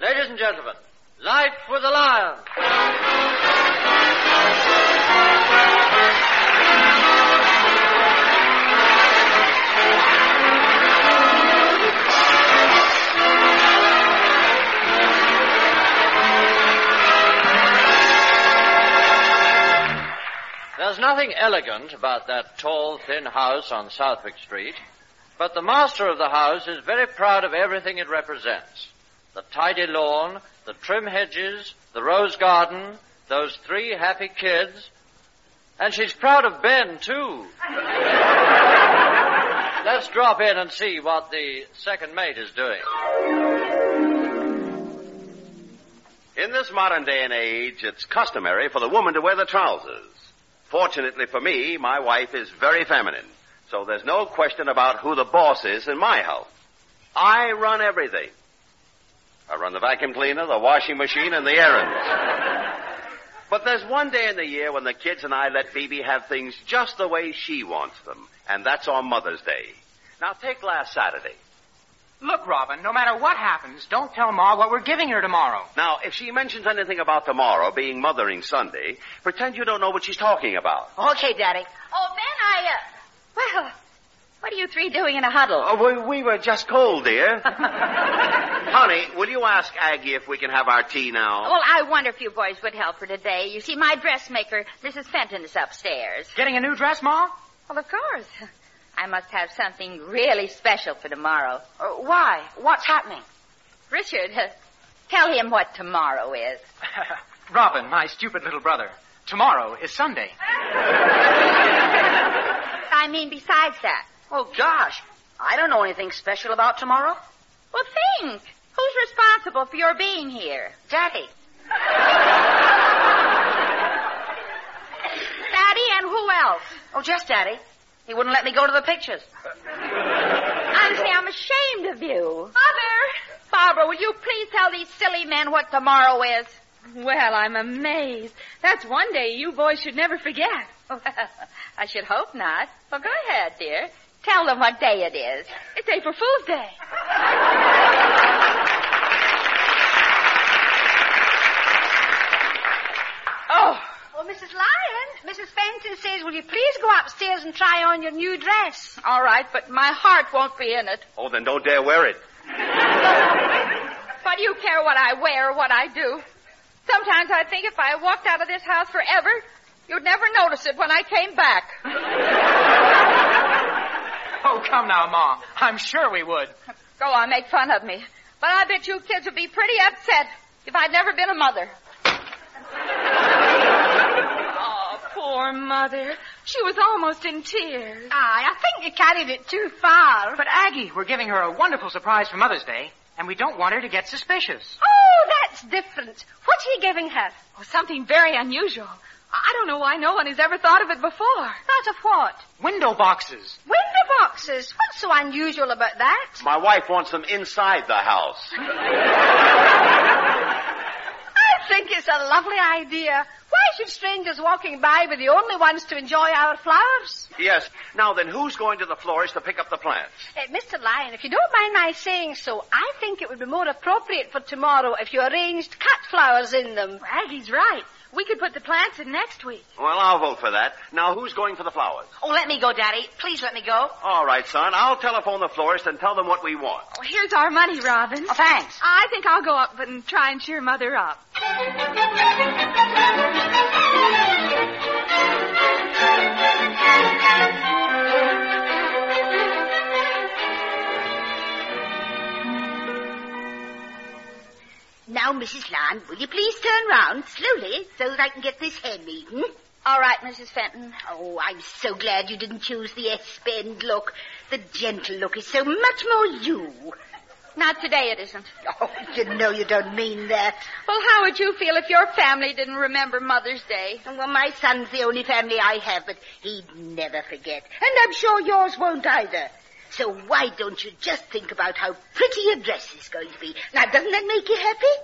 Ladies and gentlemen, Life with the Lion. There's nothing elegant about that tall, thin house on Southwick Street, but the master of the house is very proud of everything it represents. The tidy lawn, the trim hedges, the rose garden, those 3 happy kids, and she's proud of Ben, too. Let's drop in and see what the second mate is doing. In this modern day and age, it's customary for the woman to wear the trousers. Fortunately for me, my wife is very feminine, so there's no question about who the boss is in my house. I run everything. I run the vacuum cleaner, the washing machine, and the errands. But there's one day in the year when the kids and I let Phoebe have things just the way she wants them, and that's on Mother's Day. Now, take last Saturday. Look, Robin, no matter what happens, don't tell Ma what we're giving her tomorrow. Now, if she mentions anything about tomorrow being Mothering Sunday, pretend you don't know what she's talking about. Okay, Daddy. Oh, Ben, well, what are you 3 doing in a huddle? Oh, we were just cold, dear. Honey, will you ask Aggie if we can have our tea now? Well, I wonder if you boys would help her today. You see, my dressmaker, Mrs. Fenton, is upstairs. Getting a new dress, Ma? Well, of course. I must have something really special for tomorrow. Why? What's happening? Richard, tell him what tomorrow is. Robin, my stupid little brother. Tomorrow is Sunday. I mean, besides that. Oh, gosh. I don't know anything special about tomorrow. Well, think. Who's responsible for your being here? Daddy. Daddy and who else? Oh, just Daddy. He wouldn't let me go to the pictures. Honestly, I'm ashamed of you. Mother! Barbara, will you please tell these silly men what tomorrow is? Well, I'm amazed. That's one day you boys should never forget. Well, I should hope not. Well, go ahead, dear. Tell them what day it is. It's April Fool's Day. Oh. Oh, Mrs. Lyon, Mrs. Fenton says, will you please go upstairs and try on your new dress? All right, but my heart won't be in it. Oh, then don't dare wear it. What do you care what I wear or what I do? Sometimes I think if I walked out of this house forever, you'd never notice it when I came back. Oh, come now, Ma. I'm sure we would. Go on, make fun of me. But I bet you kids would be pretty upset if I'd never been a mother. Oh, poor Mother. She was almost in tears. I think you carried it too far. But, Aggie, we're giving her a wonderful surprise for Mother's Day, and we don't want her to get suspicious. Oh, that's different. What's he giving her? Oh, something very unusual. I don't know why no one has ever thought of it before. Thought of what? Window boxes. Window boxes? What's so unusual about that? My wife wants them inside the house. I think it's a lovely idea. Why should strangers walking by be the only ones to enjoy our flowers? Yes. Now then, who's going to the florist to pick up the plants? Mr. Lyon, if you don't mind my saying so, I think it would be more appropriate for tomorrow if you arranged cut flowers in them. Aggie's right. We could put the plants in next week. Well, I'll vote for that. Now, who's going for the flowers? Oh, let me go, Daddy. Please let me go. All right, son. I'll telephone the florist and tell them what we want. Oh, here's our money, Robin. Oh, thanks. I think I'll go up and try and cheer Mother up. Now, Mrs. Lyon, will you please turn round slowly so that I can get this hem eaten? All right, Mrs. Fenton. Oh, I'm so glad you didn't choose the S-bend look. The gentle look is so much more you. Not today, it isn't. Oh, you know you don't mean that. Well, how would you feel if your family didn't remember Mother's Day? Well, my son's the only family I have, but he'd never forget. And I'm sure yours won't either. So why don't you just think about how pretty your dress is going to be? Now, doesn't that make you happy?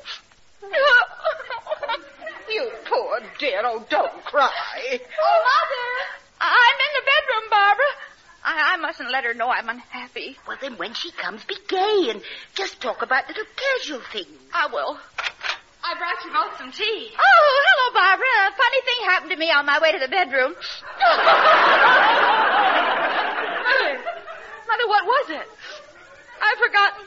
You poor dear. Oh, don't cry. Oh, Mother! I'm in the bedroom, Barbara. I mustn't let her know I'm unhappy. Well, then when she comes, be gay and just talk about little casual things. I will. I brought you both some tea. Oh, hello, Barbara. A funny thing happened to me on my way to the bedroom. Mother, what was it? I've forgotten.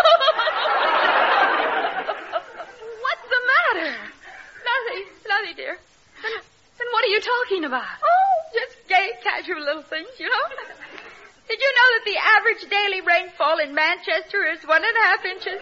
What's the matter? Nothing, dear. Then what are you talking about? Oh, just gay, casual little things, you know. Did you know that the average daily rainfall in Manchester is 1.5 inches?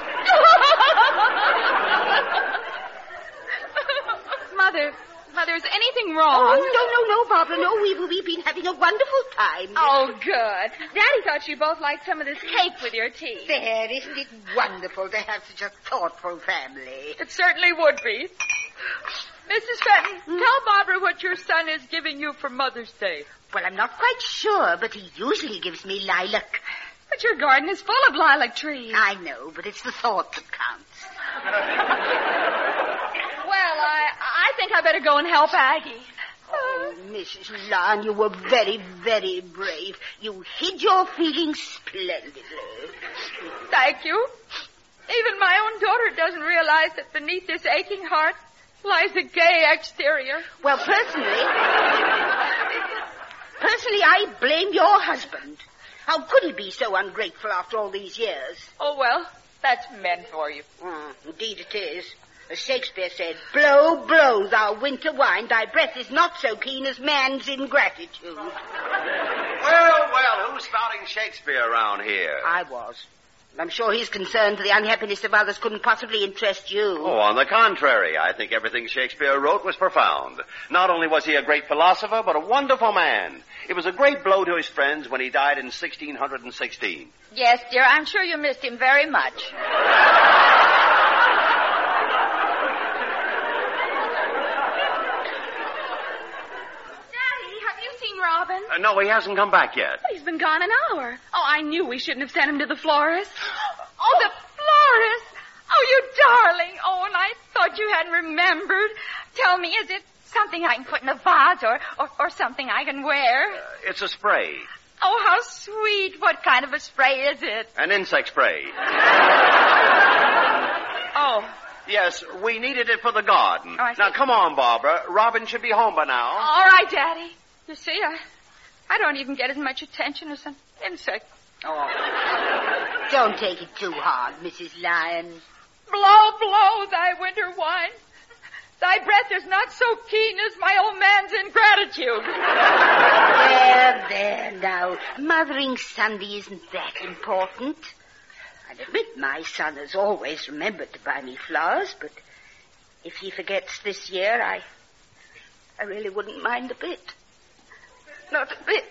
Mother, is anything wrong? Oh, no, Barbara, no. We've been having a wonderful time. Oh, good. Daddy thought you both liked some of this cake with your tea. There, isn't it wonderful to have such a thoughtful family? It certainly would be. Mrs. Fenton, tell Barbara what your son is giving you for Mother's Day. Well, I'm not quite sure, but he usually gives me lilac. But your garden is full of lilac trees. I know, but it's the thought that counts. Well, I think I better go and help Aggie. Oh, Mrs. Lyon, you were very, very brave. You hid your feelings splendidly. Thank you. Even my own daughter doesn't realize that beneath this aching heart lies a gay exterior. Well, personally, I blame your husband. How could he be so ungrateful after all these years? Oh, well, that's men for you. Indeed it is. As Shakespeare said, blow, blow, thou winter wine, thy breath is not so keen as man's ingratitude. Well, who's spouting Shakespeare around here? I was. I'm sure he's concerned the unhappiness of others couldn't possibly interest you. Oh, on the contrary, I think everything Shakespeare wrote was profound. Not only was he a great philosopher, but a wonderful man. It was a great blow to his friends when he died in 1616. Yes, dear, I'm sure you missed him very much. Robin? No, he hasn't come back yet. He's been gone an hour. Oh, I knew we shouldn't have sent him to the florist. Oh, the florist! Oh, you darling. Oh, and I thought you hadn't remembered. Tell me, is it something I can put in a vase or something I can wear? It's a spray. Oh, how sweet. What kind of a spray is it? An insect spray. Oh. Yes, we needed it for the garden. Oh, I see. Now, come on, Barbara. Robin should be home by now. All right, Daddy. You see, I don't even get as much attention as an insect. Oh. Don't take it too hard, Mrs. Lyon. Blow, blow, thy winter wine. Thy breath is not so keen as my old man's ingratitude. There, now. Mothering Sunday isn't that important. I'll admit my son has always remembered to buy me flowers, but if he forgets this year, I really wouldn't mind a bit. Not a bit.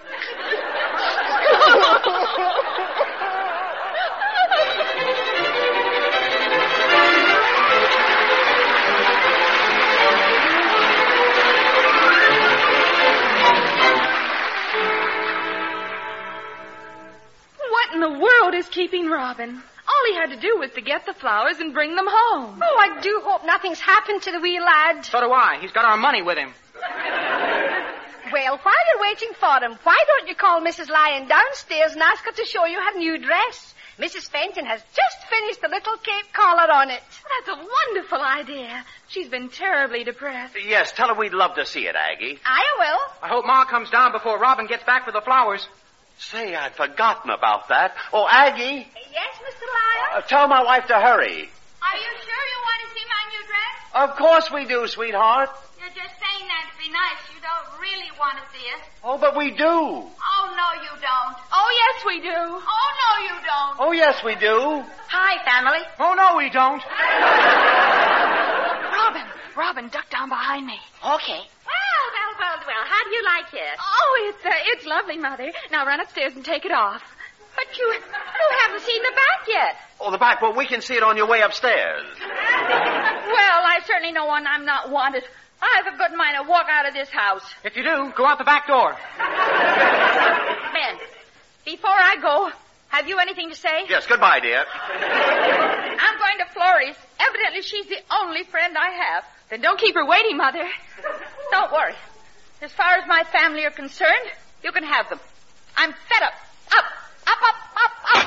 What in the world is keeping Robin? All he had to do was to get the flowers and bring them home. Oh, I do hope nothing's happened to the wee lad. So do I. He's got our money with him. Well, while you're waiting for him, why don't you call Mrs. Lyon downstairs and ask her to show you her new dress? Mrs. Fenton has just finished the little cape collar on it. That's a wonderful idea. She's been terribly depressed. Yes, tell her we'd love to see it, Aggie. I will. I hope Ma comes down before Robin gets back with the flowers. Say, I'd forgotten about that. Oh, Aggie. Yes, Mr. Lyon? Tell my wife to hurry. Are you sure you want to see my new dress? Of course we do, sweetheart. You're just saying that to be nice. You don't really want to see it. Oh, but we do. Oh, no, you don't. Oh, yes, we do. Oh, no, you don't. Oh, yes, we do. Hi, family. Oh, no, we don't. Robin, duck down behind me. Okay. Well, how do you like it? Oh, it's lovely, Mother. Now run upstairs and take it off. But you haven't seen the back yet. Oh, the back. Well, we can see it on your way upstairs. Well, I certainly know when I'm not wanted. I have a good mind to walk out of this house. If you do, go out the back door. Ben, before I go, have you anything to say? Yes, goodbye, dear. I'm going to Florrie's. Evidently, she's the only friend I have. Then don't keep her waiting, Mother. Don't worry. As far as my family are concerned, you can have them. I'm fed up. Up, up, up, up, up.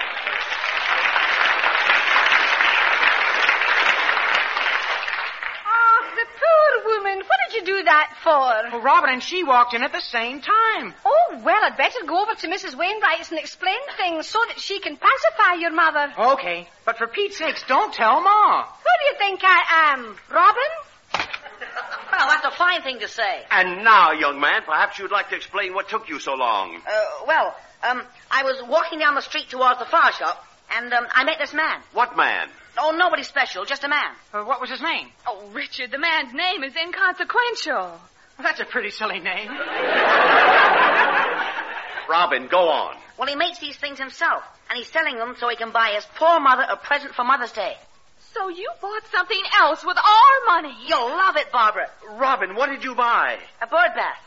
Oh, the poor woman. What did you do that for? Well, Robin and she walked in at the same time. Oh, well, I'd better go over to Mrs. Wainwright's and explain things so that she can pacify your mother. Okay, but for Pete's sakes, don't tell Ma. Who do you think I am, Robin? Well, that's a fine thing to say. And now, young man, perhaps you'd like to explain what took you so long. I was walking down the street towards the flower shop, and I met this man. What man? Oh, nobody special, just a man. What was his name? Oh, Richard, the man's name is inconsequential. Well, that's a pretty silly name. Robin, go on. Well, he makes these things himself, and he's selling them so he can buy his poor mother a present for Mother's Day. So you bought something else with our money. You'll love it, Barbara. Robin, what did you buy? A bird bath.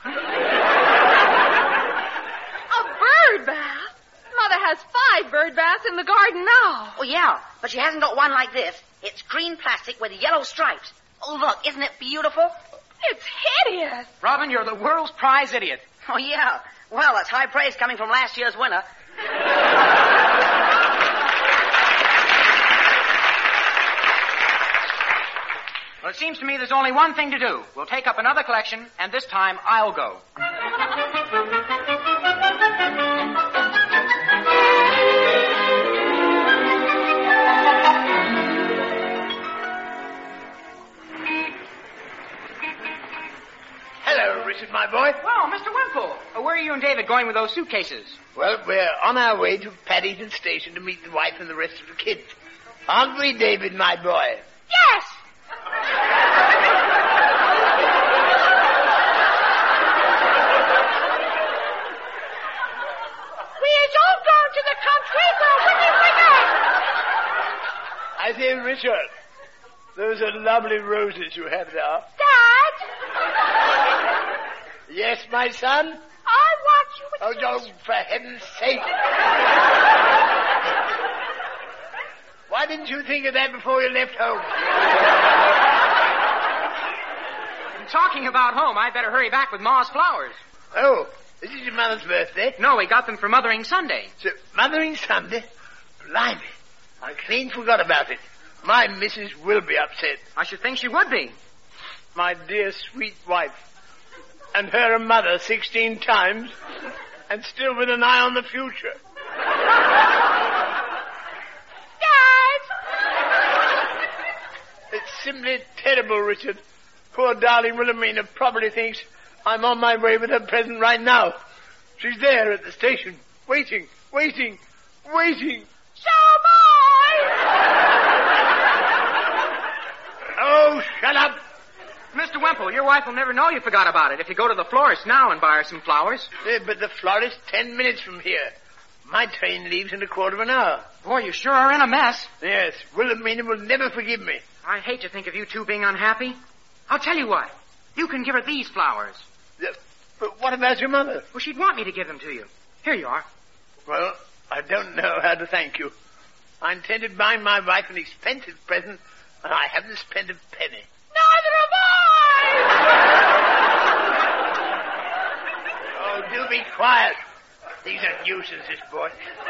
A bird bath? Mother has 5 bird baths in the garden now. Oh, yeah, but she hasn't got one like this. It's green plastic with yellow stripes. Oh, look, isn't it beautiful? It's hideous. Robin, you're the world's prize idiot. Oh, yeah. Well, that's high praise coming from last year's winner. Well, it seems to me there's only one thing to do. We'll take up another collection, and this time I'll go. Hello, Richard, my boy. Well, Mr. Wimple, where are you and David going with those suitcases? Well, we're on our way to Paddington Station to meet the wife and the rest of the kids. Aren't we, David, my boy? Yes. We is all going to the country for a winter winter. I say, Richard, those are lovely roses you have there. Dad, Yes, my son? I want you with Oh, no, for heaven's sake. Why didn't you think of that before you left home? And talking about home, I'd better hurry back with Ma's flowers. Oh, this is your mother's birthday? No, we got them for Mothering Sunday. So, Mothering Sunday? Blimey, I clean forgot about it. My missus will be upset. I should think she would be. My dear sweet wife. And her a mother 16 times, and still with an eye on the future. Dad. It's simply terrible, Richard. Poor darling Wilhelmina probably thinks I'm on my way with her present right now. She's there at the station, waiting. So am I. Oh, shut up. Mr. Wimple, your wife will never know you forgot about it if you go to the florist now and buy her some flowers. But the florist 10 minutes from here. My train leaves in a quarter of an hour. Boy, you sure are in a mess. Yes, Wilhelmina will never forgive me. I hate to think of you two being unhappy. I'll tell you what. You can give her these flowers. But what about your mother? Well, she'd want me to give them to you. Here you are. Well, I don't know how to thank you. I intended buying my wife an expensive present, and I haven't spent a penny. Neither have I. Oh, do be quiet. These are nuisances, boy.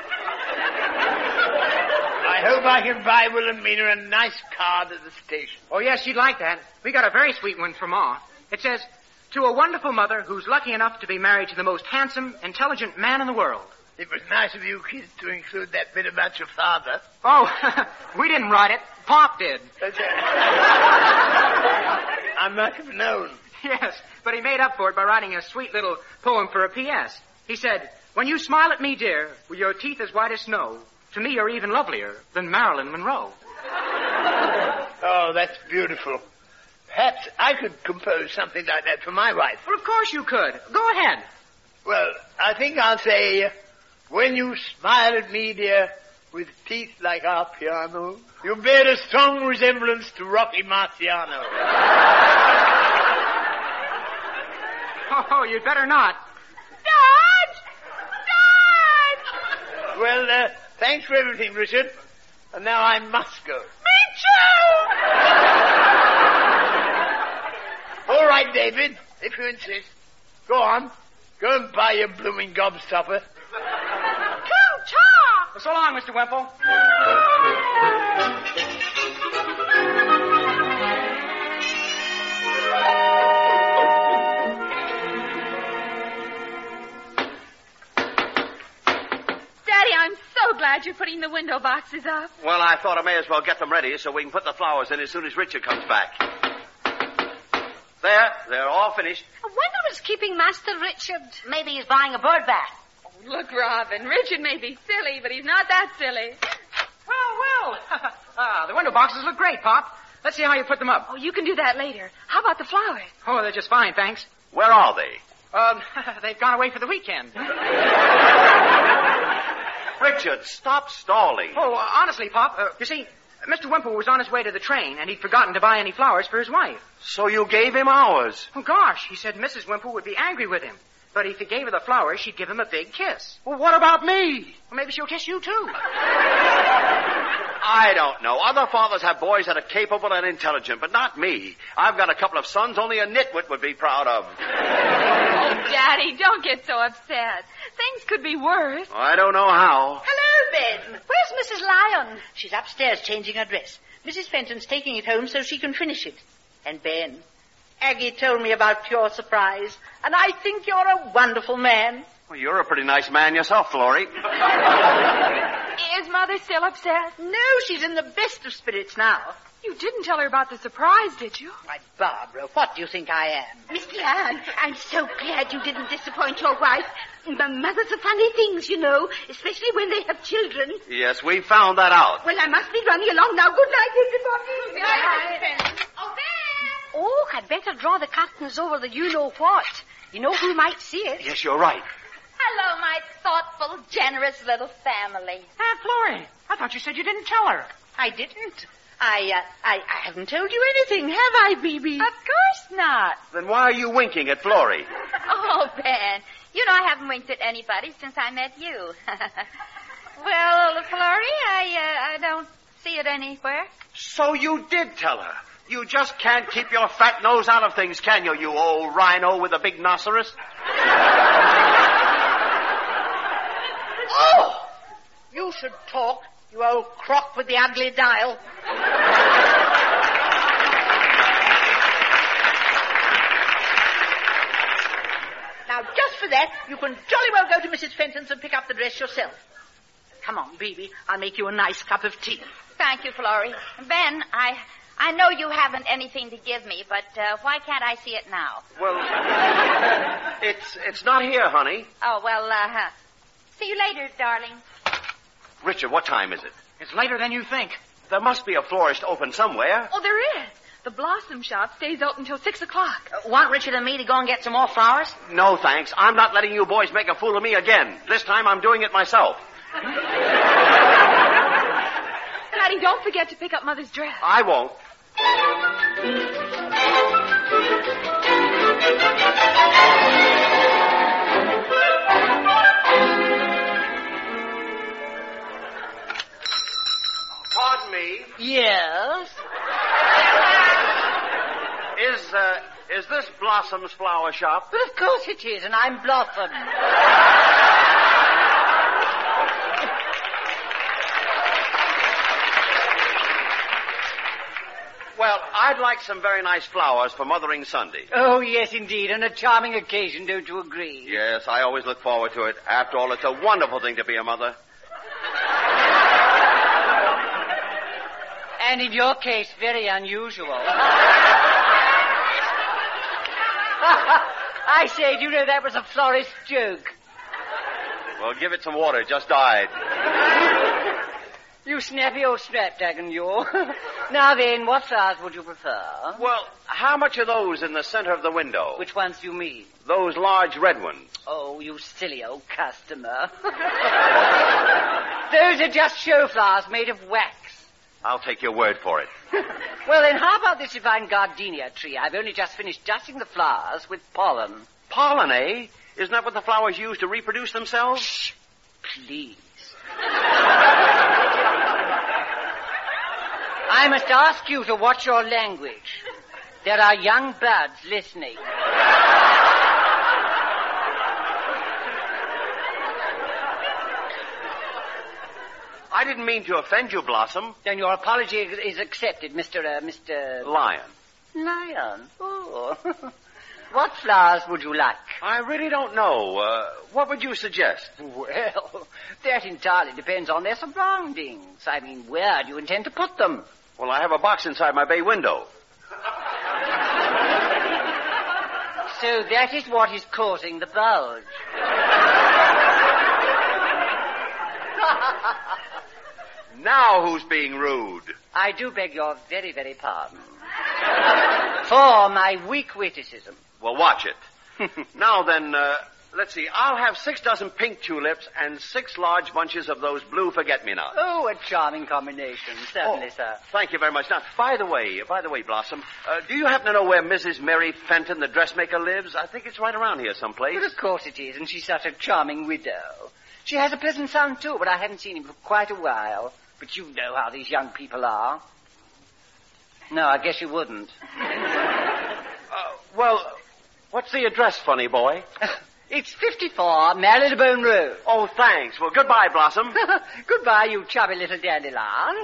I hope I can buy Wilhelmina a nice card at the station. Oh, yes, she'd like that. We got a very sweet one for Ma. It says, to a wonderful mother who's lucky enough to be married to the most handsome, intelligent man in the world. It was nice of you kids to include that bit about your father. Oh, we didn't write it. Pop did. I must have known. Yes, but he made up for it by writing a sweet little poem for a P.S. He said, when you smile at me, dear, with your teeth as white as snow, to me you're even lovelier than Marilyn Monroe. Oh, that's beautiful. Perhaps I could compose something like that for my wife. Well, of course you could. Go ahead. Well, I think I'll say, when you smile at me, dear, with teeth like our piano, you bear a strong resemblance to Rocky Marciano. Oh, you'd better not. Dad! Dad! Well, thanks for everything, Richard. And now I must go. Me too! All right, David, if you insist. Go on. Go and buy your blooming gobstopper. Well, so long, Mr. Wimple. Daddy, I'm so glad you're putting the window boxes up. Well, I thought I may as well get them ready so we can put the flowers in as soon as Richard comes back. There, they're all finished. I wonder what's keeping Master Richard. Maybe he's buying a bird bath. Oh, look, Robin, Richard may be silly, but he's not that silly. Well. The window boxes look great, Pop. Let's see how you put them up. Oh, you can do that later. How about the flowers? Oh, they're just fine, thanks. Where are they? They've gone away for the weekend. Richard, stop stalling. Oh, honestly, Pop, you see, Mr. Wimple was on his way to the train, and he'd forgotten to buy any flowers for his wife. So you gave him ours? Oh, gosh, he said Mrs. Wimple would be angry with him. But if he gave her the flowers, she'd give him a big kiss. Well, what about me? Well, maybe she'll kiss you, too. I don't know. Other fathers have boys that are capable and intelligent, but not me. I've got a couple of sons only a nitwit would be proud of. Oh, Daddy, don't get so upset. Things could be worse. I don't know how. Hello, Ben. Where's Mrs. Lyon? She's upstairs changing her dress. Mrs. Fenton's taking it home so she can finish it. And Ben, Aggie told me about your surprise, and I think you're a wonderful man. Well, you're a pretty nice man yourself, Florrie. Is Mother still upset? No, she's in the best of spirits now. You didn't tell her about the surprise, did you? Why, Barbara, what do you think I am? Miss Lyon, I'm so glad you didn't disappoint your wife. Mothers are funny things, you know, especially when they have children. Yes, we found that out. Well, I must be running along now. Good night, everybody. Good night. Oh, I'd better draw the curtains over the you-know-what. You know who might see it. Yes, you're right. Hello, my thoughtful, generous little family. Aunt Florrie, I thought you said you didn't tell her. I didn't. I haven't told you anything, have I, Bebe? Of course not. Then why are you winking at Florrie? Oh, Ben, you know I haven't winked at anybody since I met you. Well, Florrie, I don't see it anywhere. So you did tell her. You just can't keep your fat nose out of things, can you, you old rhino with a big rhinoceros? Oh! You should talk, you old crock with the ugly dial. Now, just for that, you can jolly well go to Mrs. Fenton's and pick up the dress yourself. Come on, Bebe, I'll make you a nice cup of tea. Thank you, Florrie. Ben, I know you haven't anything to give me, but why can't I see it now? Well, it's not here, honey. Oh, well, see you later, darling. Richard, what time is it? It's later than you think. There must be a florist open somewhere. Oh, there is. The Blossom Shop stays open till 6 o'clock. Want Richard and me to go and get some more flowers? No, thanks. I'm not letting you boys make a fool of me again. This time I'm doing it myself. Daddy, don't forget to pick up Mother's dress. I won't. Pardon me. Yes? Is this Blossom's flower shop? But of course it is, and I'm Blossom. Well, I'd like some very nice flowers for Mothering Sunday. Oh, yes, indeed, and a charming occasion, don't you agree? Yes, I always look forward to it. After all, it's a wonderful thing to be a mother. And in your case, very unusual. I say, do you know that was a florist's joke? Well, give it some water. It just died. You snappy old snapdragon, you. Now then, what flowers would you prefer? Well, how much are those in the center of the window? Which ones do you mean? Those large red ones. Oh, you silly old customer. Those are just show flowers made of wax. I'll take your word for it. Well, then, how about this divine gardenia tree? I've only just finished dusting the flowers with pollen. Pollen, eh? Isn't that what the flowers use to reproduce themselves? Shh, please. I must ask you to watch your language. There are young birds listening. I didn't mean to offend you, Blossom. Then your apology is accepted, Mr. Lion. Lion. Oh. What flowers would you like? I really don't know. What would you suggest? Well, that entirely depends on their surroundings. I mean, where do you intend to put them? Well, I have a box inside my bay window. So that is what is causing the bulge. Now who's being rude? I do beg your very, very pardon. For my weak witticism. Well, watch it. Now then, let's see. I'll have 6 dozen pink tulips and 6 large bunches of those blue forget-me-nots. Oh, a charming combination. Certainly, sir. Thank you very much. Now, by the way, Blossom, do you happen to know where Mrs. Mary Fenton, the dressmaker, lives? I think it's right around here someplace. But of course it is, and she's such a charming widow. She has a pleasant son, too, but I haven't seen him for quite a while. But you know how these young people are. No, I guess you wouldn't. Well, what's the address, funny boy? It's 54 Marylebone Road. Oh, thanks. Well, goodbye, Blossom. Goodbye, you chubby little dandelion.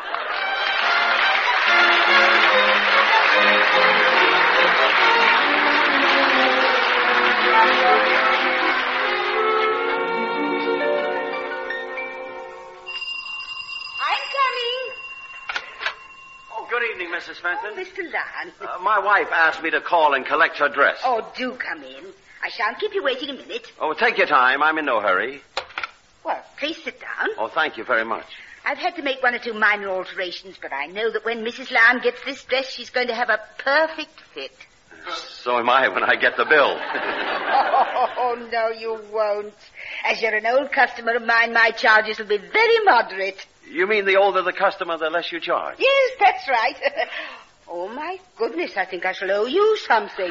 Good evening, Mrs. Fenton. Oh, Mr. Lyon. My wife asked me to call and collect her dress. Oh, do come in. I shan't keep you waiting a minute. Oh, take your time. I'm in no hurry. Well, please sit down. Oh, thank you very much. I've had to make 1 or 2 minor alterations, but I know that when Mrs. Lyon gets this dress, she's going to have a perfect fit. So am I when I get the bill. Oh, no, you won't. As you're an old customer of mine, my charges will be very moderate. You mean the older the customer, the less you charge? Yes, that's right. Oh, my goodness, I think I shall owe you something.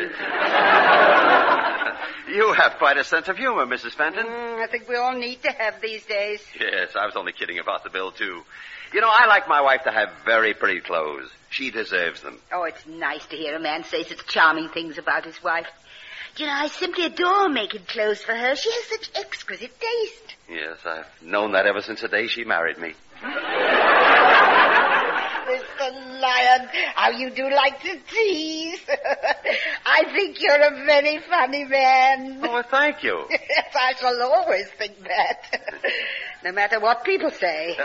You have quite a sense of humor, Mrs. Fenton. I think we all need to have these days. Yes, I was only kidding about the bill, too. You know, I like my wife to have very pretty clothes. She deserves them. Oh, it's nice to hear a man say such charming things about his wife. You know, I simply adore making clothes for her. She has such exquisite taste. Yes, I've known that ever since the day she married me. Mr. Lyon, how you do like to tease. I think you're a very funny man. Oh, well, thank you. Yes, I shall always think that. No matter what people say.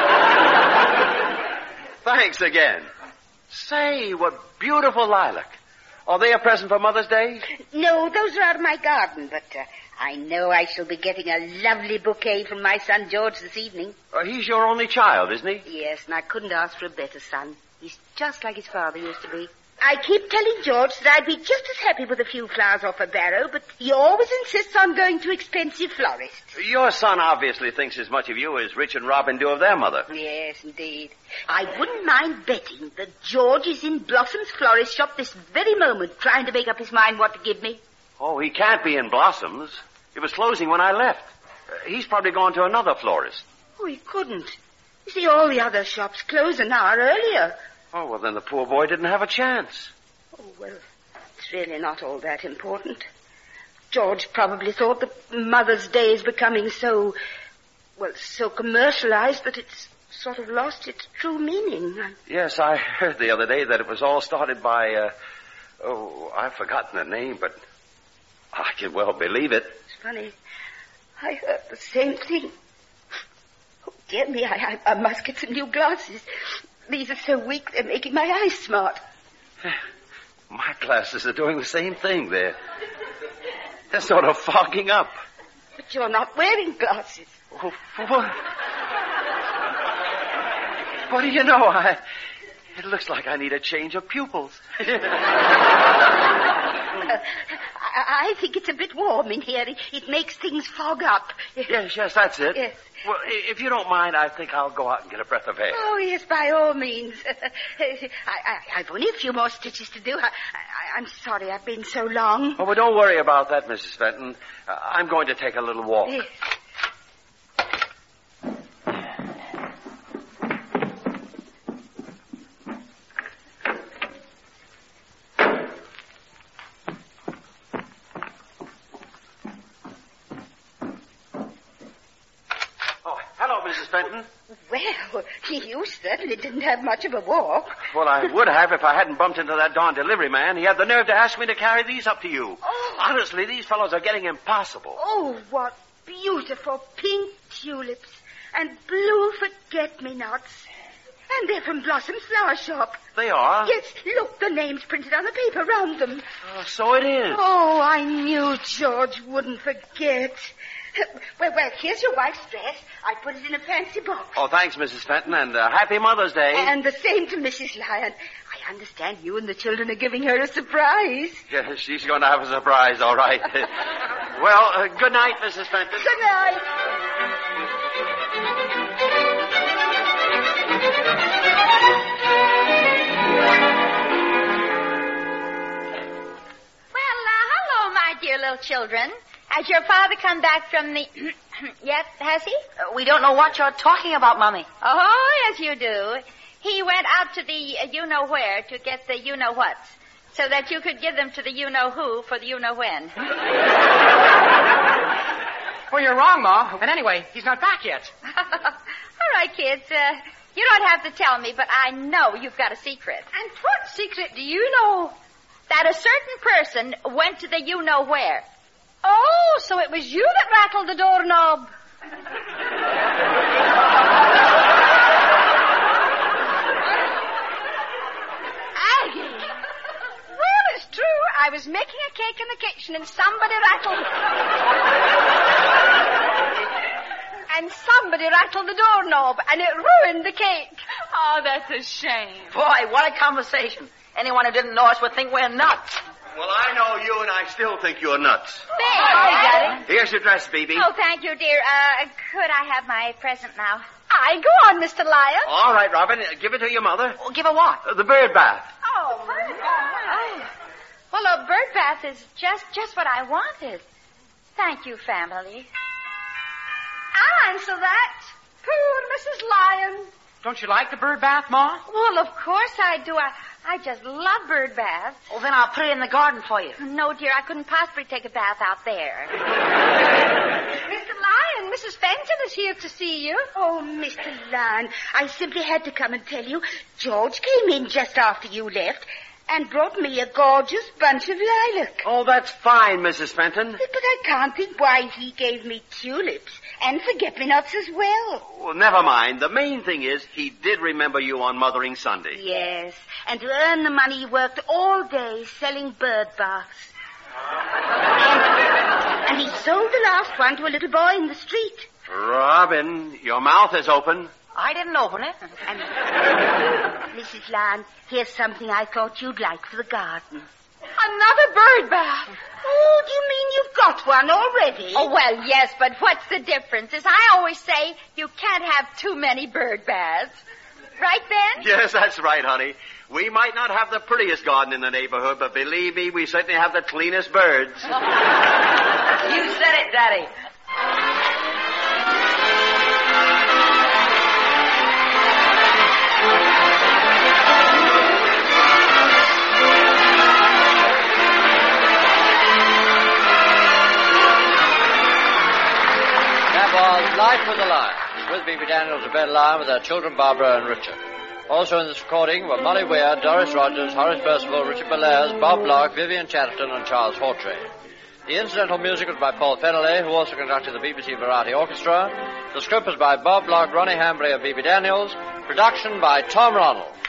Thanks again. Say, what beautiful lilac. Are they a present for Mother's Day? No, those are out of my garden, but I know I shall be getting a lovely bouquet from my son George this evening. He's your only child, isn't he? Yes, and I couldn't ask for a better son. He's just like his father used to be. I keep telling George that I'd be just as happy with a few flowers off a barrow, but he always insists on going to expensive florists. Your son obviously thinks as much of you as Rich and Robin do of their mother. Yes, indeed. I wouldn't mind betting that George is in Blossom's florist shop this very moment trying to make up his mind what to give me. Oh, he can't be in Blossom's. It was closing when I left. He's probably gone to another florist. Oh, he couldn't. You see, all the other shops close an hour earlier. Oh, well, then the poor boy didn't have a chance. Oh, well, it's really not all that important. George probably thought that Mother's Day is becoming so commercialized that it's sort of lost its true meaning. Yes, I heard the other day that it was all started by, I've forgotten the name, but I can well believe it. It's funny. I heard the same thing. Oh, dear me, I must get some new glasses. These are so weak, they're making my eyes smart. My glasses are doing the same thing. They're sort of fogging up. But you're not wearing glasses. Oh, what do you know? It looks like I need a change of pupils. I think it's a bit warm in here. It makes things fog up. Yes, that's it. Yes. Well, if you don't mind, I think I'll go out and get a breath of air. Oh, yes, by all means. I've only a few more stitches to do. I'm sorry I've been so long. Oh, well, don't worry about that, Mrs. Fenton. I'm going to take a little walk. Yes. Well, Well, you certainly didn't have much of a walk. Well, I would have if I hadn't bumped into that darn delivery man. He had the nerve to ask me to carry these up to you. Oh. Honestly, these fellows are getting impossible. Oh, what beautiful pink tulips and blue forget-me-nots. And they're from Blossom's Flower Shop. They are? Yes, look, the name's printed on the paper round them. So it is. Oh, I knew George wouldn't forget. Well, here's your wife's dress. I put it in a fancy box. Oh, thanks, Mrs. Fenton, and happy Mother's Day. And the same to Mrs. Lyon. I understand you and the children are giving her a surprise. Yes, she's going to have a surprise, all right. Well, good night, Mrs. Fenton. Good night. Hello, my dear little children. Has your father come back from the... Yes, has he? We don't know what you're talking about, Mommy. Oh, yes, you do. He went out to the you-know-where to get the you-know-whats, so that you could give them to the you-know-who for the you-know-when. Well, you're wrong, Ma. But anyway, he's not back yet. All right, kids. You don't have to tell me, but I know you've got a secret. And what secret do you know? That a certain person went to the you-know-where. Oh, so it was you that rattled the doorknob. Aggie. Well, it's true. I was making a cake in the kitchen and somebody rattled... and somebody rattled the doorknob and it ruined the cake. Oh, that's a shame. Boy, what a conversation. Anyone who didn't know us would think we're nuts. Well, I know you, and I still think you're nuts. Hi, Daddy. Here's your dress, Phoebe. Oh, thank you, dear. Could I have my present now? Aye, go on, Mr. Lyon. All right, Robin, give it to your mother. Well, give her what? The bird bath. Oh, bird bath. Well, a bird bath is just what I wanted. Thank you, family. I'll answer that. Poor Mrs. Lyon. Don't you like the bird bath, Ma? Well, of course I do. I just love bird baths. Well, then I'll put it in the garden for you. No, dear, I couldn't possibly take a bath out there. Mr. Lyon, Mrs. Fenton is here to see you. Oh, Mr. Lyon, I simply had to come and tell you, George came in just after you left and brought me a gorgeous bunch of lilac. Oh, that's fine, Mrs. Fenton. But I can't think why he gave me tulips and forget-me-nots as well. Well, never mind. The main thing is he did remember you on Mothering Sunday. Yes, and to earn the money he worked all day selling bird baths. and he sold the last one to a little boy in the street. Robin, your mouth is open. I didn't open it. And Mrs. Lyon, here's something I thought you'd like for the garden. Another bird bath. Oh, do you mean you've got one already? Oh, well, yes, but what's the difference? As I always say, you can't have too many bird baths. Right, Ben? Yes, that's right, honey. We might not have the prettiest garden in the neighborhood, but believe me, we certainly have the cleanest birds. You said it, Daddy. That was Life with the Lions, with Bibi Daniels and Ben Lyon with their children Barbara and Richard. Also in this recording were Molly Weir, Doris Rogers, Horace Percival, Richard Bellairs, Bob Block, Vivian Chatterton, and Charles Hawtrey. The incidental music was by Paul Fennelly, who also conducted the BBC Variety Orchestra. The script was by Bob Block, Ronnie Hambry, and Bibi Daniels. Production by Tom Ronald.